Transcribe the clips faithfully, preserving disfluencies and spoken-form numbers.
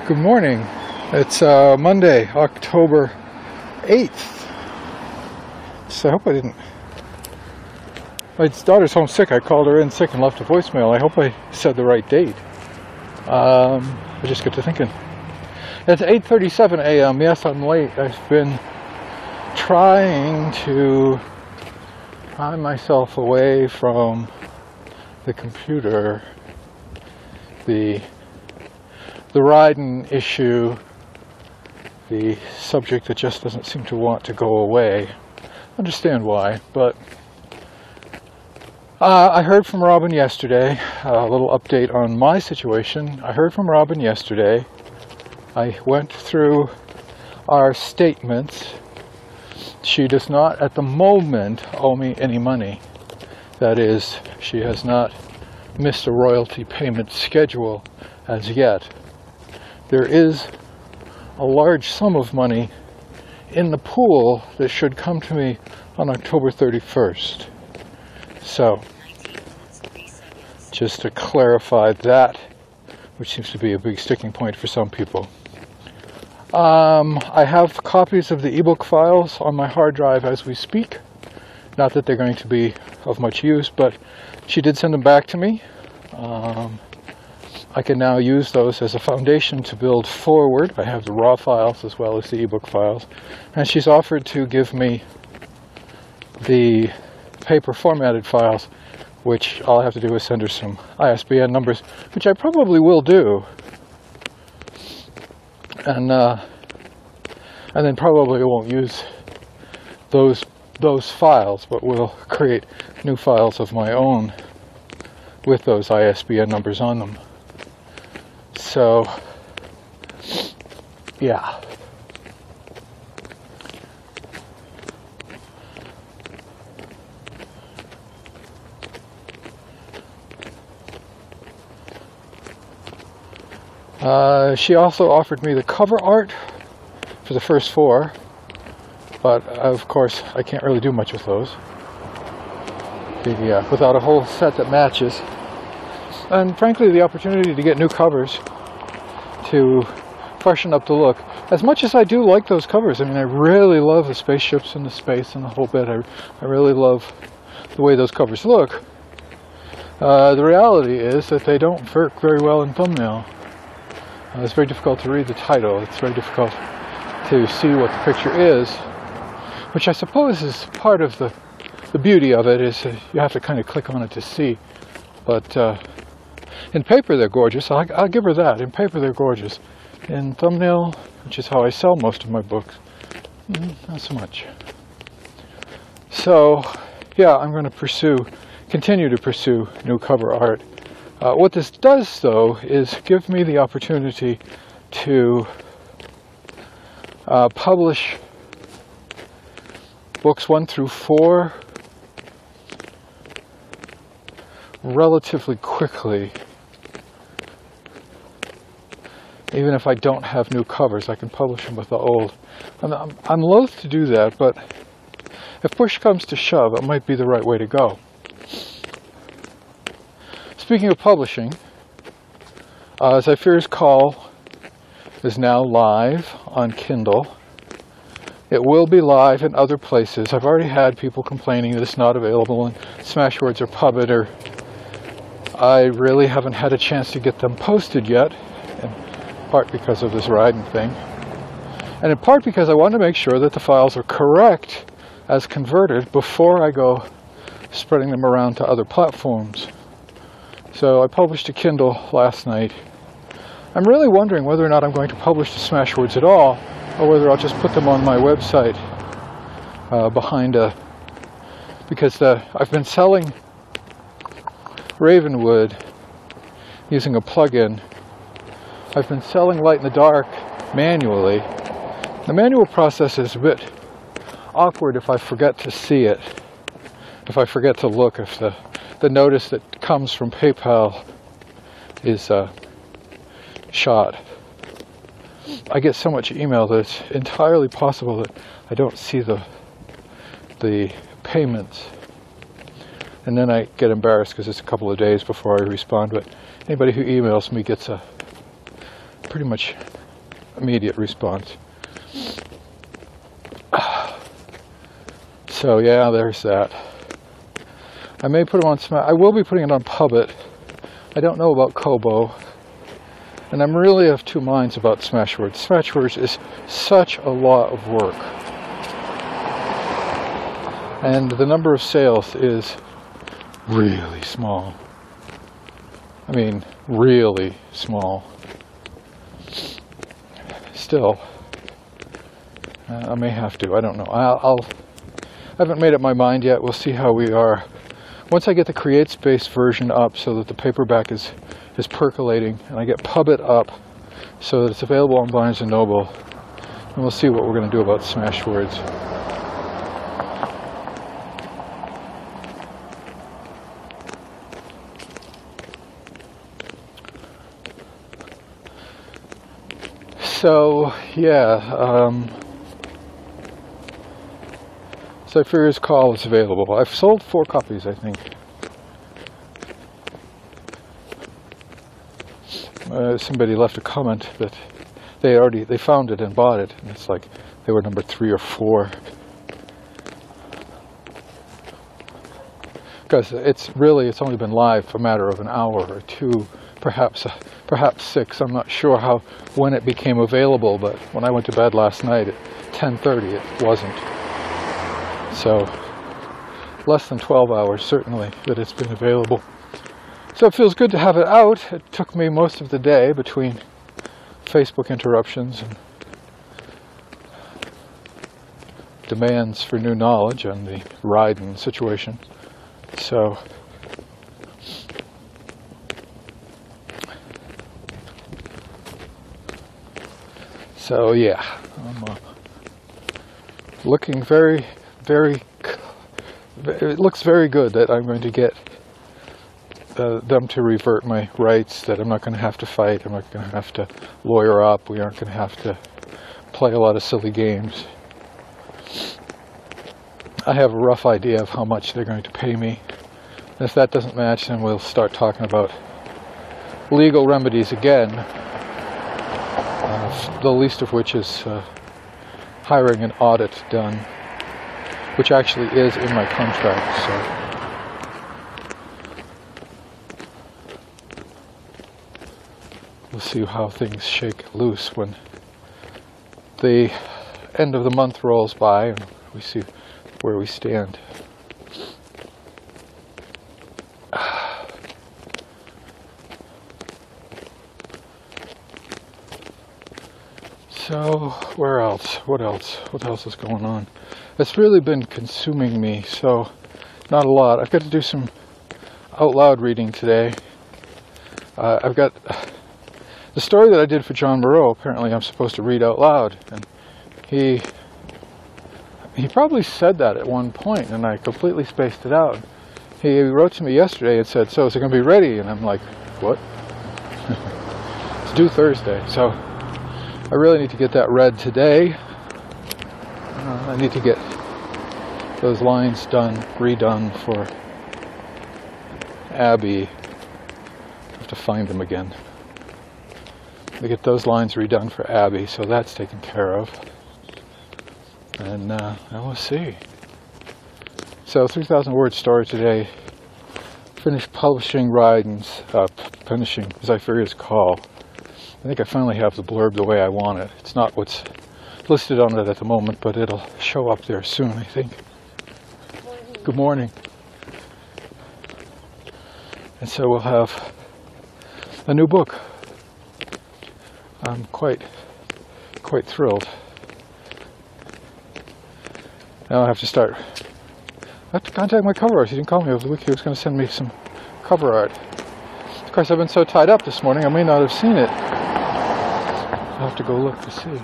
Good morning. It's uh, Monday, October eighth. So I hope I didn't... My daughter's home sick. I called her in sick and left a voicemail. I hope I said the right date. Um, I just got to thinking. It's eight thirty-seven a m Yes, I'm late. I've been trying to pry myself away from the computer. The The Ryden issue, the subject that just doesn't seem to want to go away. Understand why, but uh, I heard from Robin yesterday, a little update on my situation. I heard from Robin yesterday. I went through our statements. She does not at the moment owe me any money. That is, she has not missed a royalty payment schedule as yet. There is a large sum of money in the pool that should come to me on October thirty-first. So, just to clarify that, which seems to be a big sticking point for some people. Um, I have copies of the ebook files on my hard drive as we speak. Not that they're going to be of much use, but she did send them back to me. Um, I can now use those as a foundation to build forward. I have the raw files as well as the ebook files. And she's offered to give me the paper formatted files, which all I have to do is send her some I S B N numbers, which I probably will do. And uh, and then probably won't use those those files, but will create new files of my own with those I S B N numbers on them. So, yeah. Uh, she also offered me the cover art for the first four, but of course I can't really do much with those. The, uh, without a whole set that matches. And frankly, the opportunity to get new covers to freshen up the look. As much as I do like those covers, I mean, I really love the spaceships and the space and the whole bit. I, I really love the way those covers look. Uh, the reality is that they don't work very well in thumbnail. Uh, it's very difficult to read the title. It's very difficult to see what the picture is, which I suppose is part of the, the beauty of it, is uh, you have to kind of click on it to see. But uh, in paper they're gorgeous. I'll, I'll give her that. In paper they're gorgeous. In thumbnail, which is how I sell most of my books, mm, not so much. So, yeah, I'm going to pursue, continue to pursue new cover art. Uh, what this does, though, is give me the opportunity to uh, publish books one through four relatively quickly. Even if I don't have new covers, I can publish them with the old. I'm, I'm, I'm loath to do that, but if push comes to shove, it might be the right way to go. Speaking of publishing, uh, Zephyr's Call is now live on Kindle. It will be live in other places. I've already had people complaining that it's not available in Smashwords or Pubbit, or I really haven't had a chance to get them posted yet, in part because of this Ryden thing, and in part because I want to make sure that the files are correct as converted before I go spreading them around to other platforms. So I published a Kindle last night. I'm really wondering whether or not I'm going to publish the Smashwords at all, or whether I'll just put them on my website uh, behind a, because uh, I've been selling Ravenwood using a plugin. I've been selling Light in the Dark manually. The manual process is a bit awkward if I forget to see it, if I forget to look, if the, the notice that comes from PayPal is uh, shot. I get so much email that it's entirely possible that I don't see the the payments. And then I get embarrassed because it's a couple of days before I respond. But anybody who emails me gets a pretty much immediate response. So yeah, there's that. I may put them on Smash. I will be putting it on Pubbit. I don't know about Kobo. And I'm really of two minds about Smashwords. Smashwords is such a lot of work. And the number of sales is really small. I mean, really small. Still, uh, I may have to. I don't know. I'll, I'll. I haven't made up my mind yet. We'll see how we are. Once I get the CreateSpace version up, so that the paperback is is percolating, and I get Pubbit up, so that it's available on Barnes and Noble, and we'll see what we're going to do about Smashwords. So, yeah, um, Cypher's Call is available. I've sold four copies, I think. Uh, somebody left a comment that they already, they found it and bought it, and it's like they were number three or four. Because it's really, it's only been live for a matter of an hour or two, perhaps, uh, perhaps six. I'm not sure how, when it became available, but when I went to bed last night at ten thirty, it wasn't. So, less than twelve hours, certainly, that it's been available. So it feels good to have it out. It took me most of the day between Facebook interruptions and demands for new knowledge on the Raiden situation. So, so yeah, I'm uh, looking very, very, it looks very good that I'm going to get uh, them to revert my rights, that I'm not going to have to fight, I'm not going to have to lawyer up, we aren't going to have to play a lot of silly games. I have a rough idea of how much they're going to pay me. And if that doesn't match, then we'll start talking about legal remedies again. Uh, the least of which is uh, hiring an audit done, which actually is in my contract. So we'll see how things shake loose when the end of the month rolls by and we see where we stand. So, where else? What else? What else is going on? It's really been consuming me, so not a lot. I've got to do some out loud reading today. Uh, I've got the story that I did for John Moreau. Apparently I'm supposed to read out loud, and he he probably said that at one point, and I completely spaced it out. He wrote to me yesterday and said, so is it going to be ready? And I'm like, what? It's due Thursday, so I really need to get that read today. Uh, I need to get those lines done, redone for Abby. I have to find them again. To get those lines redone for Abby, so that's taken care of. And uh, now we'll see. So, three thousand word story today. Finished publishing Raiden's, uh, finishing Cypher's Call. I think I finally have the blurb the way I want it. It's not what's listed on it at the moment, but it'll show up there soon, I think. Good morning. And so we'll have a new book. I'm quite, quite thrilled. Now I have to start. I have to contact my cover artist. He didn't call me over the week. He was going to send me some cover art. Of course, I've been so tied up this morning, I may not have seen it. I'll have to go look to see.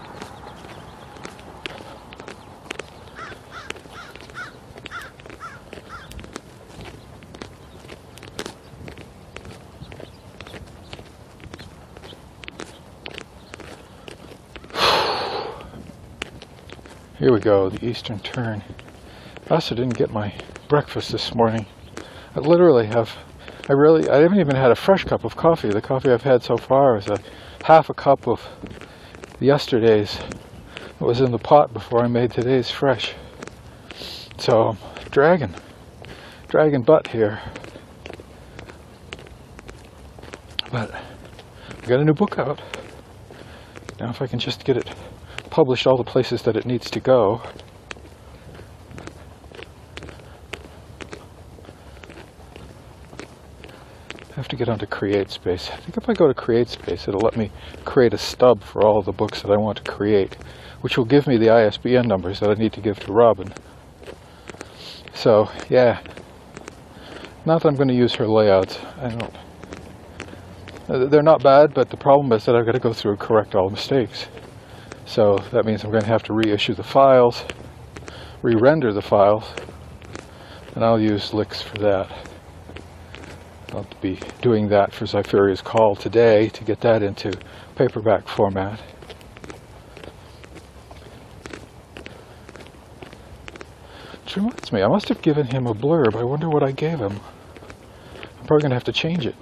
Here we go, the Eastern Turn. I also didn't get my breakfast this morning. I literally have, I really, I haven't even had a fresh cup of coffee. The coffee I've had so far is a half a cup of yesterday's that was in the pot before I made today's fresh. So, dragging, dragging butt here. But I got a new book out. Now if I can just get it published all the places that it needs to go. I have to get onto CreateSpace. I think if I go to CreateSpace, it'll let me create a stub for all of the books that I want to create, which will give me the I S B N numbers that I need to give to Robin. So, yeah. Not that I'm going to use her layouts. I don't... They're not bad, but the problem is that I've got to go through and correct all the mistakes. So that means I'm going to have to reissue the files, re-render the files, and I'll use Lix for that. I'll be doing that for Zypheria's Call today to get that into paperback format. Which reminds me, I must have given him a blurb. I wonder what I gave him. I'm probably going to have to change it.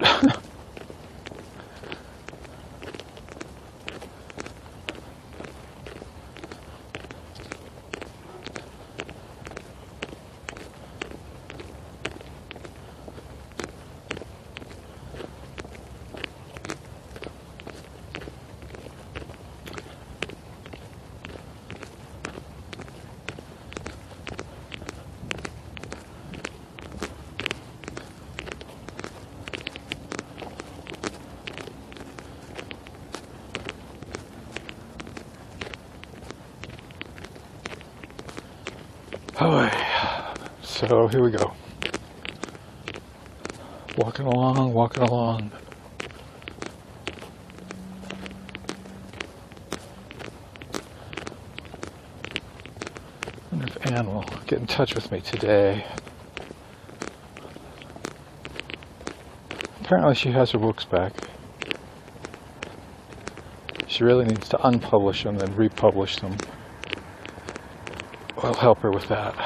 So here we go. Walking along, walking along. I wonder if Anne will get in touch with me today. Apparently she has her books back. She really needs to unpublish them and republish them. I'll help her with that.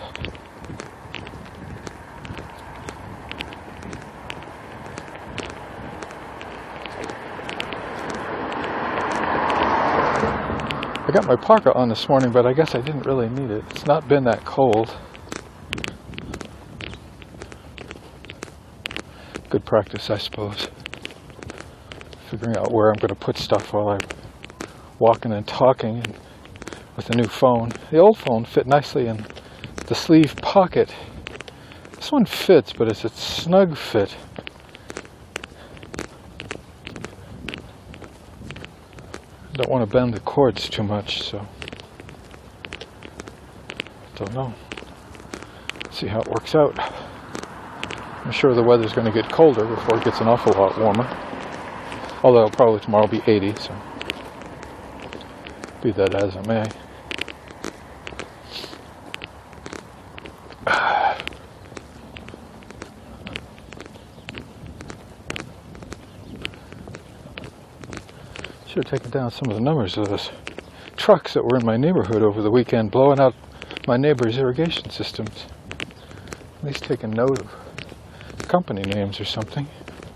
I got my parka on this morning, but I guess I didn't really need it. It's not been that cold. Good practice, I suppose. Figuring out where I'm going to put stuff while I'm walking and talking and with the new phone. The old phone fit nicely in the sleeve pocket. This one fits, but it's a snug fit. I don't want to bend the cords too much, so don't know. See how it works out. I'm sure the weather's going to get colder before it gets an awful lot warmer. Although probably tomorrow will be eighty, so be that as it may. Should have taken down some of the numbers of those trucks that were in my neighborhood over the weekend, blowing out my neighbor's irrigation systems. At least take a note of company names or something.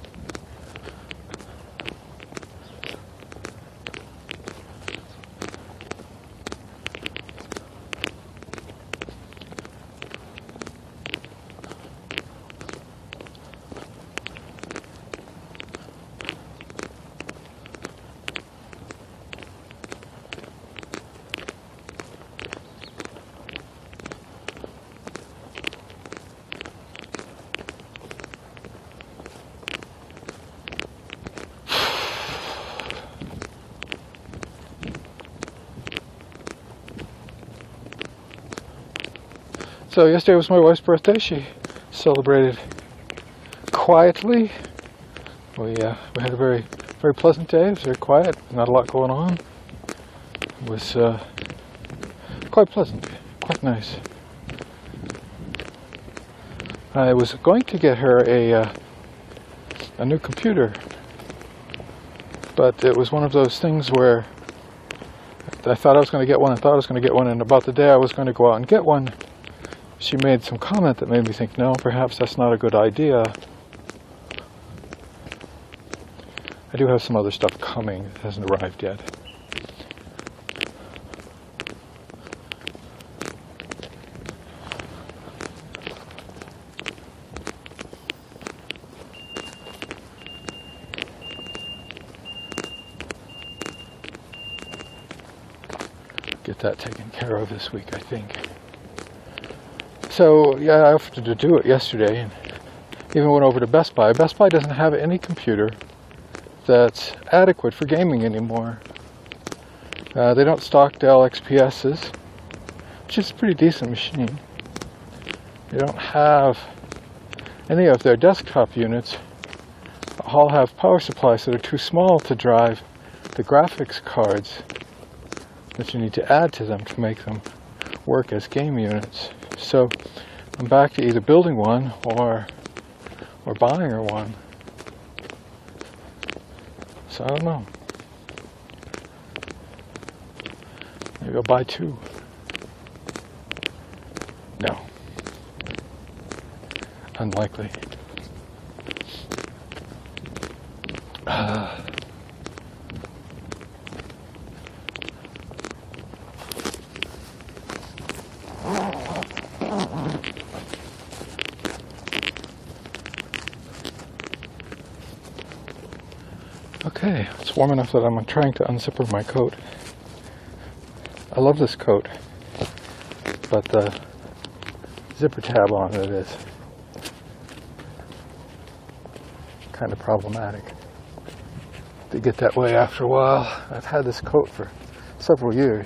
So yesterday was my wife's birthday. She celebrated quietly. We uh, we had a very very pleasant day. It was very quiet, not a lot going on. It was uh, quite pleasant, quite nice. I was going to get her a uh, a new computer, but it was one of those things where I thought I was going to get one. I thought I was going to get one, and about the day I was going to go out and get one, she made some comment that made me think, no, perhaps that's not a good idea. I do have some other stuff coming that hasn't arrived yet. Get that taken care of this week, I think. So yeah, I offered to do it yesterday, and even went over to Best Buy. Best Buy doesn't have any computer that's adequate for gaming anymore. Uh, they don't stock Dell X P S's, which is a pretty decent machine. They don't have any of their desktop units. All have power supplies that are too small to drive the graphics cards that you need to add to them to make them work as game units. So I'm back to either building one or or buying her one. So I don't know. Maybe I'll buy two. No. Unlikely. Uh, Okay, it's warm enough that I'm trying to unzipper my coat. I love this coat, but the zipper tab on it is kind of problematic. They get that way after a while. I've had this coat for several years.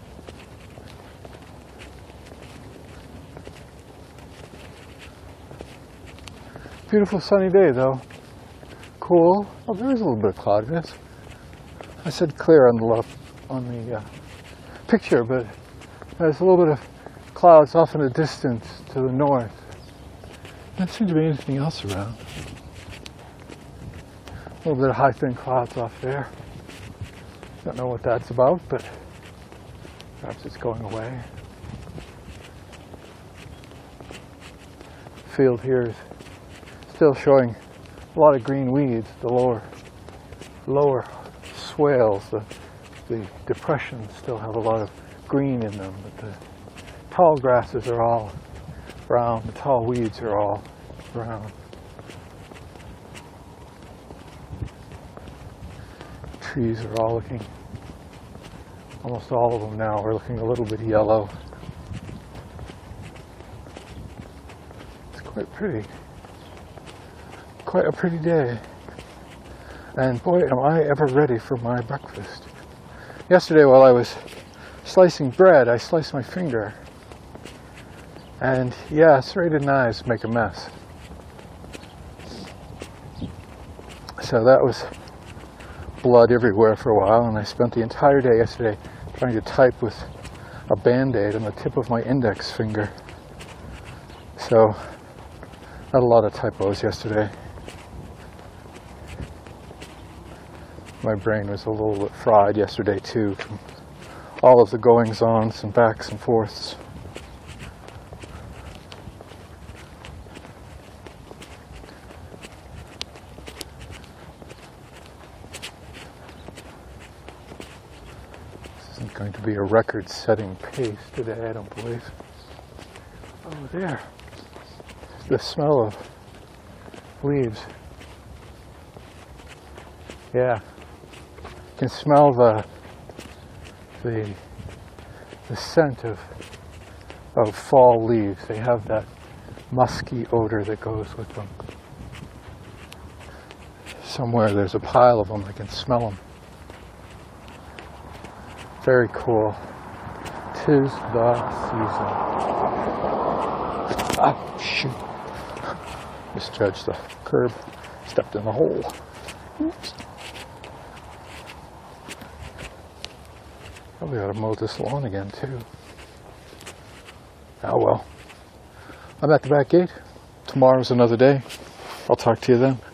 Beautiful sunny day though. Cool. Oh, there is a little bit of cloudiness. I said clear on the left, on the uh, picture, but there's a little bit of clouds off in the distance to the north. Doesn't seem to be anything else around. A little bit of high thin clouds off there. Don't know what that's about, but perhaps it's going away. The field here is still showing a lot of green weeds. The lower lower swales, the, the depressions still have a lot of green in them, but the tall grasses are all brown, the tall weeds are all brown. Trees are all looking, almost all of them now are looking a little bit yellow. It's quite pretty. Quite a pretty day. And boy, am I ever ready for my breakfast. Yesterday while I was slicing bread, I sliced my finger. And yeah, serrated knives make a mess. So that was blood everywhere for a while, and I spent the entire day yesterday trying to type with a band-aid on the tip of my index finger. So, not a lot of typos yesterday. My brain was a little bit fried yesterday too, from all of the goings-ons and backs and forths. This isn't going to be a record-setting pace today, I don't believe. Oh, there. The smell of leaves. Yeah. You can smell the the the scent of of fall leaves. They have that musky odor that goes with them. Somewhere there's a pile of them. I can smell them. Very cool. 'Tis the season. Ah, shoot! Misjudged the curb. Stepped in the hole. Oops. Probably ought to mow this lawn again too. Oh well. I'm at the back gate. Tomorrow's another day. I'll talk to you then.